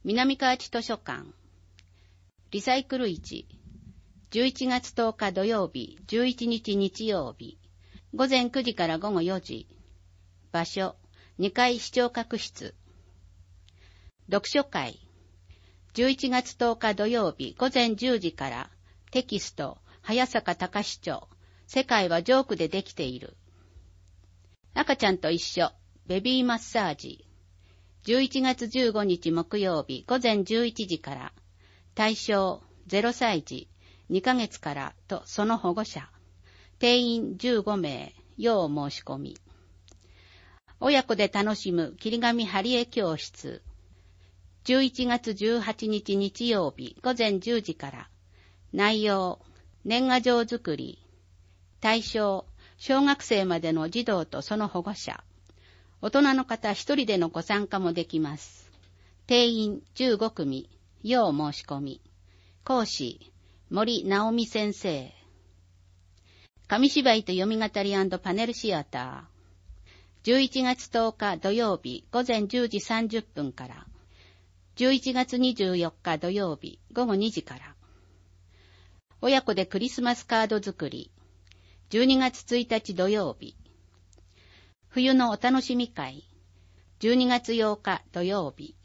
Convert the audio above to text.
南河内図書館。リサイクル市。11月10日土曜日、11日日曜日。午前9時から午後4時。場所、2階視聴覚室。読書会。11月10日土曜日、午前10時から、テキスト、早坂隆町。世界はジョークでできている。赤ちゃんと一緒、ベビーマッサージ。11月15日木曜日午前11時から、対象0歳児2ヶ月からとその保護者、定員15名、要申し込み。親子で楽しむ切り紙貼り絵教室。11月18日日曜日午前10時から、内容、年賀状作り。対象、小学生までの児童とその保護者。大人の方一人でのご参加もできます。定員15組、要申し込み。講師、森直美先生。紙芝居と読み語り&パネルシアター。11月10日土曜日午前10時30分から。11月24日土曜日午後2時から。親子でクリスマスカード作り。12月1日土曜日。冬のお楽しみ会。12月8日土曜日。